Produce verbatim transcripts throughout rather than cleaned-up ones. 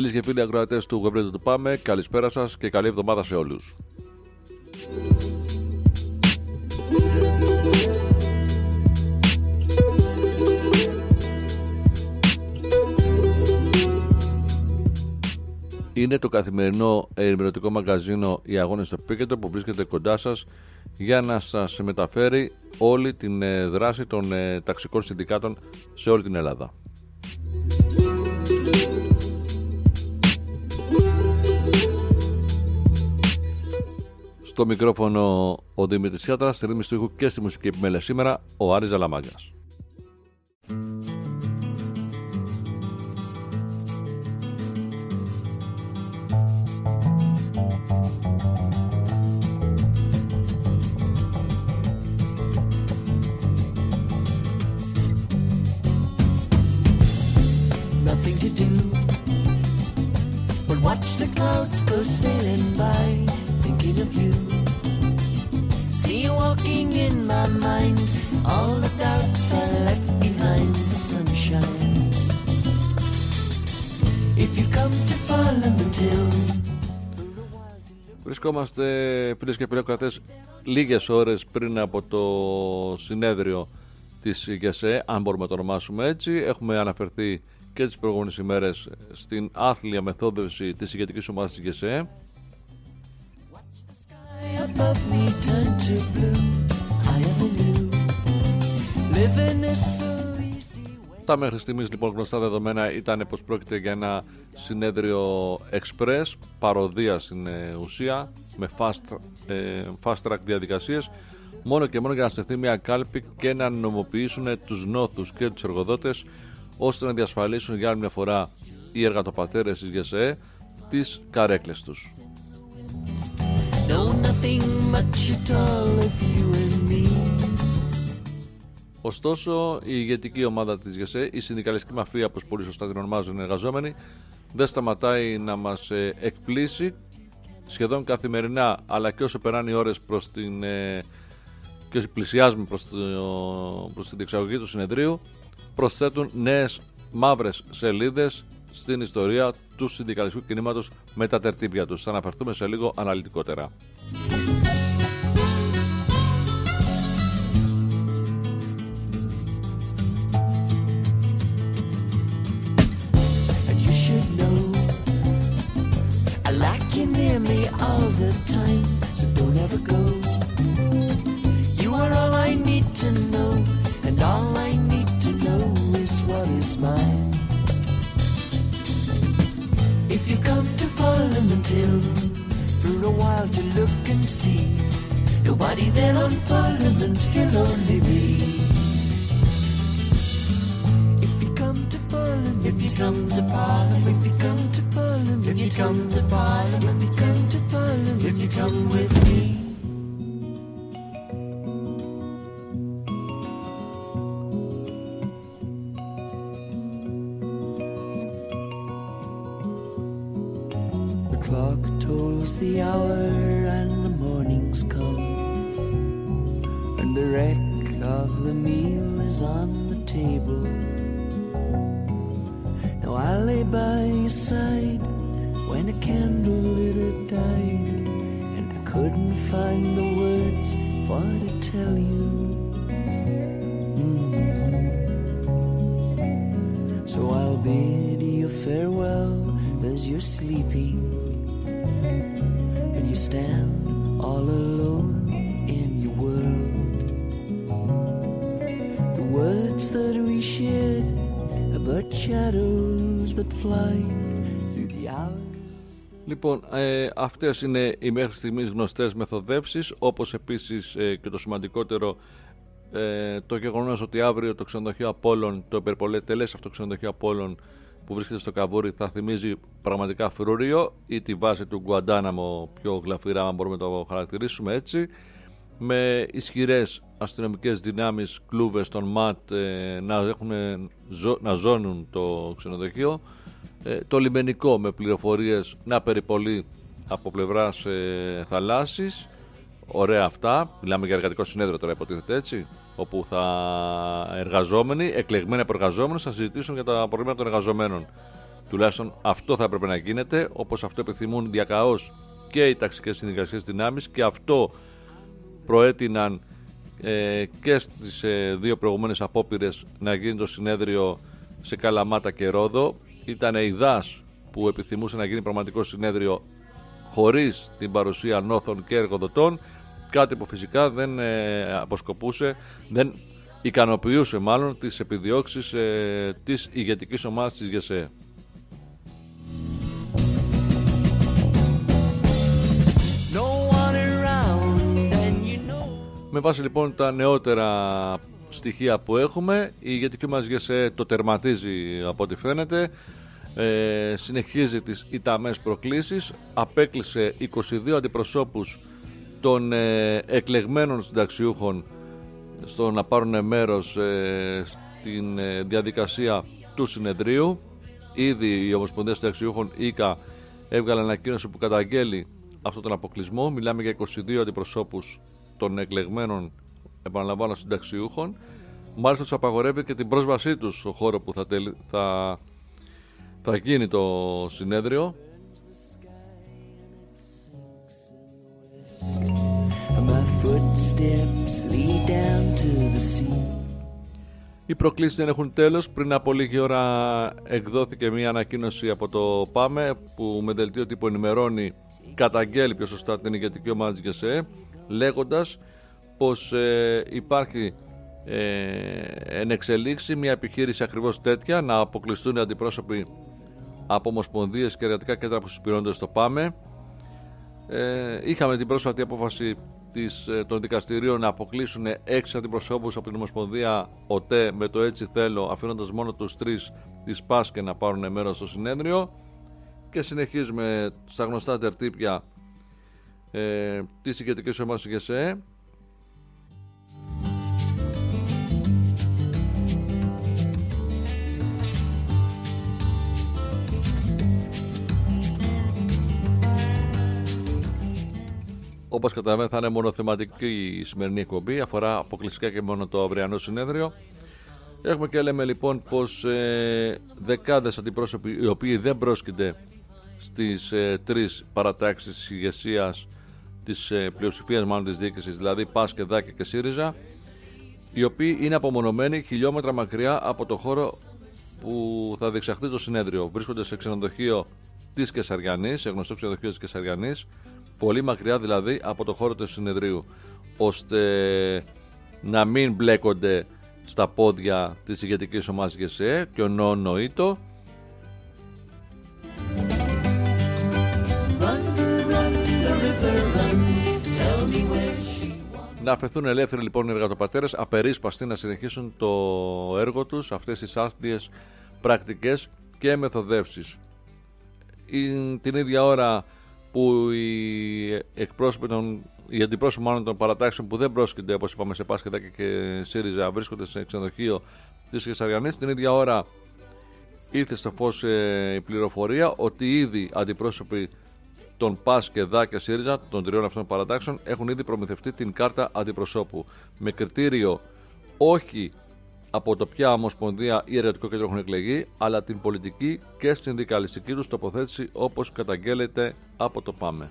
Φίλες και φίλοι ακροατές του Web Radio του Πάμε, καλησπέρα σας και καλή εβδομάδα σε όλους. Είναι το καθημερινό ενημερωτικό μαγκαζίνο «Οι Αγώνες στο Επίκεντρο» που βρίσκεται κοντά σας για να σας μεταφέρει όλη την δράση των ταξικών συνδικάτων σε όλη την Ελλάδα. Στο μικρόφωνο ο Δημήτρης Ιάτρας, στη ρύθμιση του ήχου και στη μουσική επιμέλεια σήμερα ο Άρης Ζαλαμάγκας. Nothing to do but watch the clouds go sailing by, thinking of you. See you walking in my mind, all the doubts are left behind the sunshine. If you come to Parliament Hill. Βρισκόμαστε, φίλες και φίλοι κρατές, λίγες ώρες πριν από το συνέδριο της ΓΕΣΕ, αν μπορούμε να το ονομάσουμε έτσι. Έχουμε αναφερθεί και τις προηγούμενες ημέρες στην άθλια μεθόδευση της ηγετικής ομάδας της ΓΕΣΕ. Τα μέχρι στιγμής λοιπόν γνωστά δεδομένα ήταν πως πρόκειται για ένα συνέδριο express, παροδία στην ουσία, με fast, ε, fast track διαδικασίες, μόνο και μόνο για να στεφθεί μια κάλπη και να νομοποιήσουν τους νόθους και τους εργοδότες, ώστε να διασφαλίσουν για άλλη μια φορά οι εργατοπατέρες της ΓΕΣΕ τις καρέκλες τους. Ωστόσο, η ηγετική ομάδα της ΓΕΣΕ, η συνδικαλιστική μαφία, όπως πολύ σωστά την ονομάζουν οι εργαζόμενοι, δεν σταματάει να μας εκπλήσει σχεδόν καθημερινά, αλλά και όσο περνάνε οι ώρες προς την, και όσο πλησιάζουμε προς, το, προς την διεξαγωγή του συνεδρίου, προσθέτουν νέες μαύρες σελίδες στην ιστορία του συνδικαλιστικού κινήματος με τα τερτύπια τους. Θα αναφερθούμε σε λίγο αναλυτικότερα. If you come to Parliament Hill for a while to look and see, nobody there on Parliament Hill, only me. If you come to Parliament, if you come to Parliament, if you come to Parliament, if you come to Parliament, if you come to Parliament, if you come with me. Clock tolls the hour and the morning's come, and the wreck of the meal is on the table. Now I lay by your side when a candle lit had died, and I couldn't find the words for to tell you. Mm-hmm. So I'll bid you farewell as you're sleeping, and you stand all alone in your world. The words that we shared are but shadows that fly through the hours. Λοιπόν, ε, αυτές είναι οι μέχρι στιγμής γνωστές μεθοδεύσεις, όπως επίσης ε, και το σημαντικότερο, ε, το γεγονός ότι αύριο το ξενοδοχείο Απόλλων, το υπερπολετελές αυτό ξενοδοχείο Απόλλων που βρίσκεται στο Καβούρι, θα θυμίζει πραγματικά φρούριο ή τη βάση του Γκουαντάναμο πιο γλαφυρά, αν μπορούμε να το χαρακτηρίσουμε έτσι, με ισχυρές αστυνομικές δυνάμεις, κλούβες των ΜΑΤ ε, να, έχουν, ζω, να ζώνουν το ξενοδοχείο, ε, το λιμενικό με πληροφορίες να περιπολεί από πλευράς ε, θαλάσσης. Ωραία αυτά, μιλάμε για εργατικό συνέδριο τώρα υποτίθεται έτσι, όπου θα εργαζόμενοι, εκλεγμένοι από εργαζόμενους, θα συζητήσουν για τα προβλήματα των εργαζομένων Τουλάχιστον αυτό θα έπρεπε να γίνεται, όπως αυτό επιθυμούν διακαώς και οι ταξικές συνδικαλιστικές δυνάμεις, και αυτό προέτειναν ε, και στις ε, δύο προηγούμενες απόπειρες να γίνει το συνέδριο σε Καλαμάτα και Ρόδο. Ήταν η ΔΑΣ που επιθυμούσε να γίνει πραγματικό συνέδριο χωρίς την παρουσία νόθων και εργοδοτών, κάτι που φυσικά δεν ε, αποσκοπούσε, δεν ικανοποιούσε μάλλον τις επιδιώξεις ε, της ηγετικής ομάδας της ΓΕΣΕ. Με βάση λοιπόν τα νεότερα στοιχεία που έχουμε, η ηγετική μας ΓΕΣΕ το τερματίζει από ό,τι φαίνεται, ε, συνεχίζει τις ιταμές προκλήσεις, απέκλεισε είκοσι δύο αντιπροσώπους των ε, εκλεγμένων συνταξιούχων στο να πάρουν μέρος ε, στην ε, διαδικασία του συνεδρίου. Ήδη η Ομοσπονδία Συνταξιούχων ΙΚΑ έβγαλε ανακοίνωση που καταγγέλει αυτόν τον αποκλεισμό. Μιλάμε για είκοσι δύο αντιπροσώπους των εκλεγμένων, επαναλαμβάνω, συνταξιούχων. Μάλιστα τους απαγορεύει και την πρόσβασή τους στο χώρο που θα, τελ... θα... θα γίνει το συνέδριο. Οι προκλήσεις δεν έχουν τέλος. Πριν από λίγη ώρα εκδόθηκε μια ανακοίνωση από το ΠΑΜΕ που με δελτίο τύπου ενημερώνει, καταγγέλει πιο σωστά την ηγετική ομάδα της ΓΕΣΕ, λέγοντας πως ε, υπάρχει ε, εν εξελίξει μια επιχείρηση ακριβώς τέτοια, να αποκλειστούν οι αντιπρόσωποι από ομοσπονδίες και εργατικά κέντρα που συσπηρώνονται στο ΠΑΜΕ. Ε, είχαμε την πρόσφατη απόφαση της, των δικαστηρίων να αποκλείσουν έξι αντιπροσώπους από την Ομοσπονδία ΟΤΕ με το έτσι θέλω, αφήνοντας μόνο τους τρεις της ΠΑΣΚΕ να πάρουν μέρος στο συνέδριο. Και συνεχίζουμε στα γνωστά τερτύπια ε, της ηγετικής ομάδας ΓΕΣΕ. Όπως καταλαβαίνετε, θα είναι μονοθεματική η σημερινή εκπομπή, αφορά αποκλειστικά και μόνο το αυριανό συνέδριο. Έχουμε και λέμε λοιπόν πως ε, δεκάδες αντιπρόσωποι οι οποίοι δεν πρόσκυνται στις ε, τρεις παρατάξεις της ηγεσίας της ε, πλειοψηφίας μάλλον της διοίκησης, δηλαδή ΠΑΣΚΕ, ΔΑΚΕ και ΣΥΡΙΖΑ, οι οποίοι είναι απομονωμένοι χιλιόμετρα μακριά από το χώρο που θα διεξαχθεί το συνέδριο. Βρίσκονται σε ξενοδοχείο της Κεσαριανής, σε γνωστό ξενοδοχείο της Κεσαριανής, πολύ μακριά δηλαδή από το χώρο του συνεδρίου, ώστε να μην μπλέκονται στα πόδια της ηγετικής ομάδας ΓΕΣΕ και ο νοήτο. Να αφαιθούν ελεύθεροι λοιπόν οι εργατοπατέρες, απερίσπαστοι να συνεχίσουν το έργο τους, αυτές τις άστιες πρακτικές και μεθοδεύσεις. Την ίδια ώρα που οι εκπρόσωποι των, οι αντιπρόσωποι μάλλον των παρατάξεων που δεν πρόσκυνται, όπως είπαμε, σε ΠΑΣΚΕ, ΔΑΚΕ και ΣΥΡΙΖΑ, βρίσκονται σε ξενοδοχείο της Κεσαριανής, την ίδια ώρα ήρθε στο φως ε, η πληροφορία ότι ήδη αντιπρόσωποι των ΠΑΣΚΕ, ΔΑΚΕ και ΣΥΡΙΖΑ, των τριών αυτών παρατάξεων, έχουν ήδη προμηθευτεί την κάρτα αντιπροσώπου με κριτήριο όχι από το ποια ομοσπονδία ή εργατικό κέντρο έχουν εκλεγεί, αλλά την πολιτική και συνδικαλιστική τους τοποθέτηση, όπως καταγγέλλεται από το ΠΑΜΕ.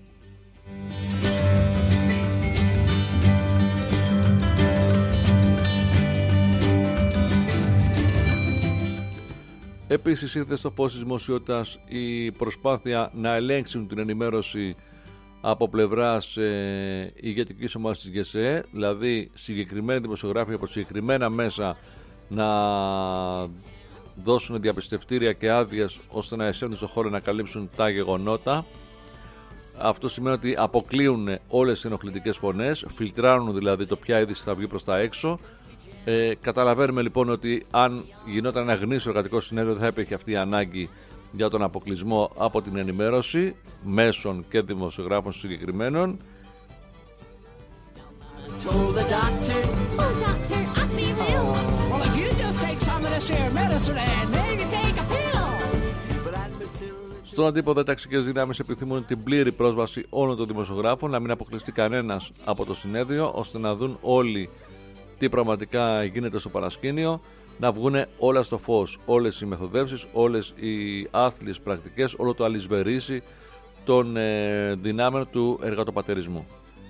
Επίσης ήρθε στο φως της δημοσιότητας η προσπάθεια να ελέγξουν την ενημέρωση από πλευράς ε, ηγετικής ομάδας της ΓΕΣΕ, δηλαδή συγκεκριμένοι δημοσιογράφοι από συγκεκριμένα μέσα να δώσουν διαπιστευτήρια και άδειες ώστε να εισέλθουν στο χώρο να καλύψουν τα γεγονότα. Αυτό σημαίνει ότι αποκλείουν όλες τις ενοχλητικές φωνές, φιλτράρουν δηλαδή το ποια είδηση θα βγει προς τα έξω. Ε, καταλαβαίνουμε λοιπόν ότι αν γινόταν ένα γνήσιο εργατικό συνέδριο δεν θα υπήρχε αυτή η ανάγκη για τον αποκλεισμό από την ενημέρωση μέσων και δημοσιογράφων συγκεκριμένων. Στον αντίποδα, οι ταξικές δυνάμεις επιθυμούν την πλήρη πρόσβαση όλων των δημοσιογράφων, να μην αποκλειστεί κανένας από το συνέδριο, ώστε να δουν όλοι τι πραγματικά γίνεται στο παρασκήνιο. να βγουν όλα στο φως, όλες οι μεθοδεύσεις, όλες οι άθλιες πρακτικές, όλο το αλυσβερίσι των ε, δυνάμεων του εργατοπατερισμού.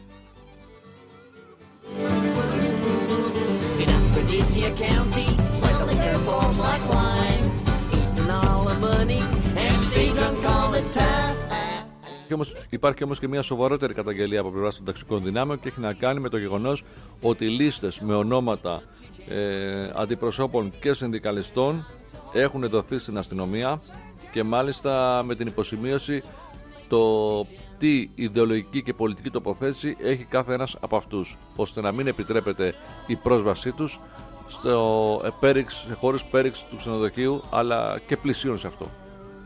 Υπάρχει όμως και μια σοβαρότερη καταγγελία από πλευράς των ταξικών δυνάμεων και έχει να κάνει με το γεγονός ότι οι λίστες με ονόματα ε, αντιπροσώπων και συνδικαλιστών έχουν δοθεί στην αστυνομία και μάλιστα με την υποσημείωση το τι ιδεολογική και πολιτική τοποθέτηση έχει κάθε ένας από αυτούς, ώστε να μην επιτρέπεται η πρόσβασή τους στο επέριξ, σε χώρους πέριξ του ξενοδοχείου αλλά και πλησίων σε αυτό.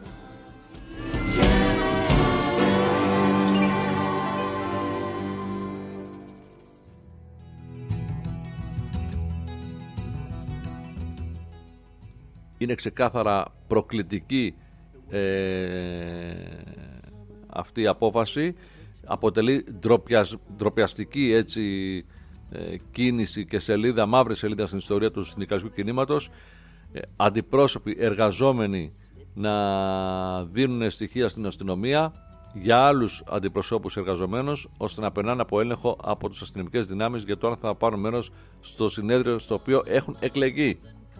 Είναι ξεκάθαρα προκλητική ε, αυτή η απόφαση. Αποτελεί ντροπιασ, ντροπιαστική έτσι, ε, κίνηση και σελίδα, μαύρη σελίδα στην ιστορία του συνδικαλιστικού κινήματος. Ε, αντιπρόσωποι εργαζόμενοι να δίνουν στοιχεία στην αστυνομία για άλλους αντιπροσώπους εργαζομένους, ώστε να περνάνε από έλεγχο από τις αστυνομικές δυνάμεις για το αν θα πάρουν μέρος στο συνέδριο στο οποίο έχουν εκλεγεί.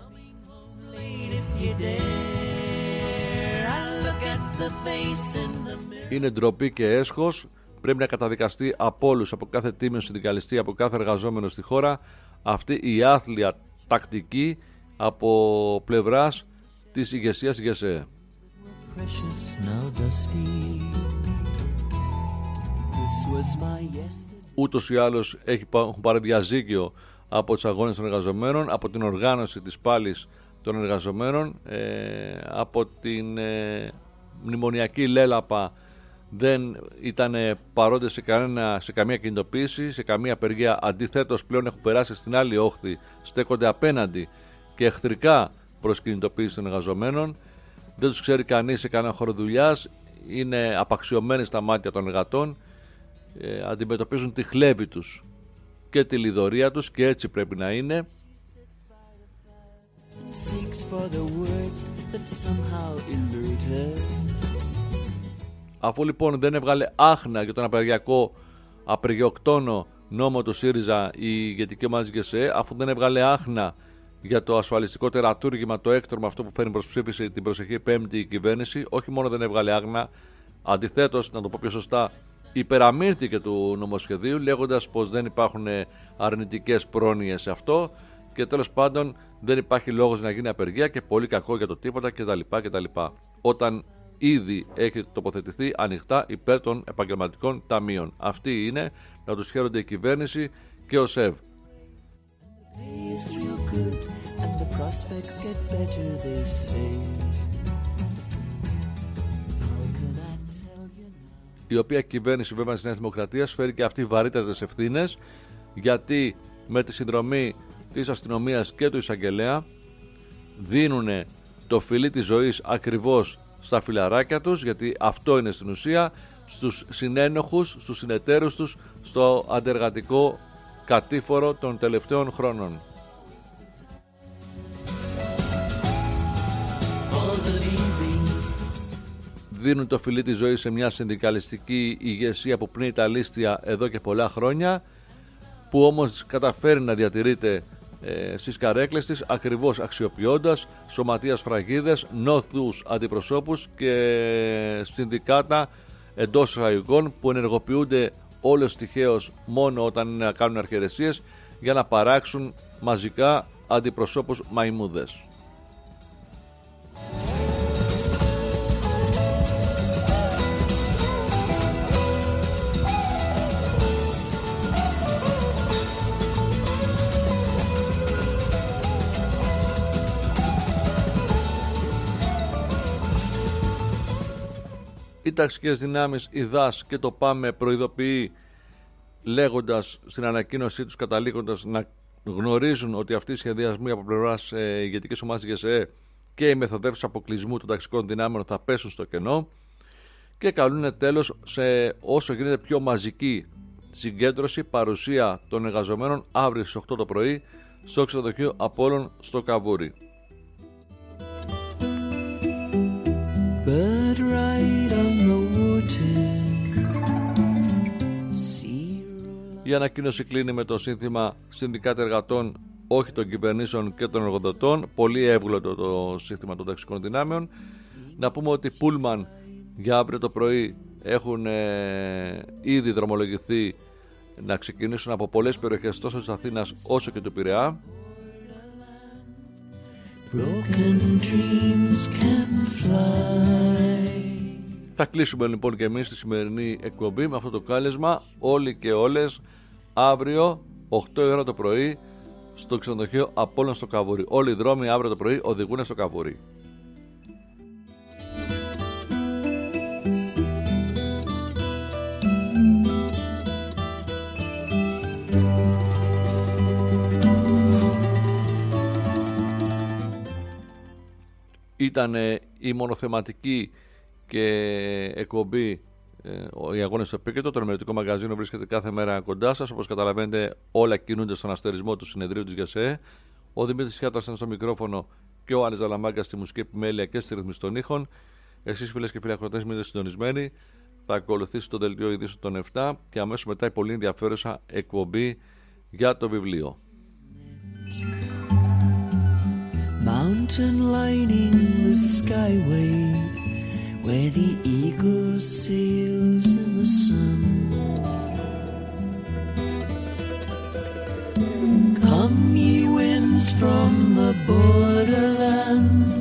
Είναι ντροπή και έσχος. Πρέπει να καταδικαστεί από όλους, από κάθε τίμιο συνδικαλιστή, από κάθε εργαζόμενο στη χώρα, αυτή η άθλια τακτική από πλευράς της ηγεσίας ΓΕΣΕ. Ούτως ή άλλως έχουν πάρει διαζύγιο από τους αγώνες των εργαζομένων, από την οργάνωση της πάλης των εργαζομένων, ε, από την ε, μνημονιακή λέλαπα δεν ήταν παρόντες σε, κανένα, σε καμία κινητοποίηση, σε καμία απεργία. Αντιθέτως πλέον έχουν περάσει στην άλλη όχθη, στέκονται απέναντι και εχθρικά προς κινητοποίηση των εργαζομένων. Δεν τους ξέρει κανείς σε κανένα χώρο δουλειάς, είναι απαξιωμένοι στα μάτια των εργατών, ε, αντιμετωπίζουν τη χλέβη τους και τη λιδωρία τους και έτσι πρέπει να είναι. Αφού λοιπόν δεν έβγαλε άχνα για τον απεργιακό απεργιοκτόνο νόμο του ΣΥΡΙΖΑ η ηγετική ομάδα της ΓΕΣΕ, αφού δεν έβγαλε άχνα για το ασφαλιστικό τερατούργημα, το έκτρωμα αυτό που φέρνει προς ψήφιση την προσεχή πέμπτη η κυβέρνηση, όχι μόνο δεν έβγαλε άχνα, αντιθέτως, να το πω πιο σωστά, υπεραμείνθηκε του νομοσχεδίου λέγοντας πως δεν υπάρχουν αρνητικές πρόνοιες σε αυτό και τέλος πάντων δεν υπάρχει λόγος να γίνει απεργία και πολύ κακό για το τίποτα κτλ. κτλ. Όταν ήδη έχει τοποθετηθεί ανοιχτά υπέρ των επαγγελματικών ταμείων. Αυτοί είναι, να τους χαίρονται η κυβέρνηση και ο ΣΕΒ. Η οποία κυβέρνηση βέβαια της Νέας Δημοκρατίας φέρει και αυτή βαρύτερες ευθύνες, γιατί με τη συνδρομή της αστυνομίας και του εισαγγελέα δίνουν το φιλί της ζωής ακριβώς στα φιλαράκια τους, γιατί αυτό είναι στην ουσία, στους συνένοχους, στους συνεταίρους τους στο αντεργατικό κατήφορο των τελευταίων χρόνων. Δίνουν το φιλί της ζωής σε μια συνδικαλιστική ηγεσία που πνίγει τα λίστια εδώ και πολλά χρόνια, που όμως καταφέρει να διατηρείται ε, στις καρέκλες της, ακριβώς αξιοποιώντας σωματείας σφραγίδες, νόθους αντιπροσώπους και συνδικάτα εντός εισαγωγικών που ενεργοποιούνται όλες τυχαίως μόνο όταν είναι να κάνουν αρχαιρεσίες για να παράξουν μαζικά αντιπροσώπους μαϊμούδες. Οι ταξικές δυνάμεις, η ΔΑΣ και το ΠΑΜΕ προειδοποιεί λέγοντας στην ανακοίνωσή τους, καταλήγοντας να γνωρίζουν ότι αυτοί οι σχεδιασμοί από πλευράς ε, ηγετικής ομάδας ΓΕΣΕ και οι μεθοδεύσεις αποκλεισμού των ταξικών δυνάμεων θα πέσουν στο κενό και καλούν τέλος σε όσο γίνεται πιο μαζική συγκέντρωση, παρουσία των εργαζομένων αύριο στις οκτώ το πρωί στο ξενοδοχείο Απόλλων στο Καβούρι. Bird right on the water. Η ανακοίνωση κλείνει με το σύνθημα Συνδικάτα Εργατών, όχι των κυβερνήσεων και των εργοδοτών. Πολύ εύγλωτο το σύνθημα των ταξικών δυνάμεων. Να πούμε ότι Πούλμαν για αύριο το πρωί έχουν ε, ήδη δρομολογηθεί να ξεκινήσουν από πολλές περιοχές τόσο της Αθήνας όσο και του Πειραιά. Θα κλείσουμε λοιπόν και εμείς τη σημερινή εκπομπή με αυτό το κάλεσμα. Όλοι και όλες αύριο οκτώ η ώρα το πρωί στο ξενοδοχείο Απόλλων στο Καβούρι. Όλοι οι δρόμοι αύριο το πρωί οδηγούν στο Καβούρι. Ήταν η μονοθεματική και εκπομπή ε, οι αγώνες στο επίκεντρο. Το ενημερωτικό μαγαζίνο βρίσκεται κάθε μέρα κοντά σας. Όπως καταλαβαίνετε, όλα κινούνται στον αστερισμό του συνεδρίου της ΓΕΣΕΕ. Ο Δημήτρης Χιάτας είναι στο μικρόφωνο και ο Άρης Ζαλαμάγκας στη μουσική επιμέλεια και στη ρυθμίση των ήχων. Εσείς, φίλες και φίλοι ακροατές, μείνετε συντονισμένοι. Θα ακολουθήσει το δελτίο ειδήσεων των επτά και αμέσως μετά η πολύ ενδιαφέρουσα εκπομπή για το βιβλίο. Mountain lining the skyway, where the eagle sails in the sun. Come ye winds from the borderland,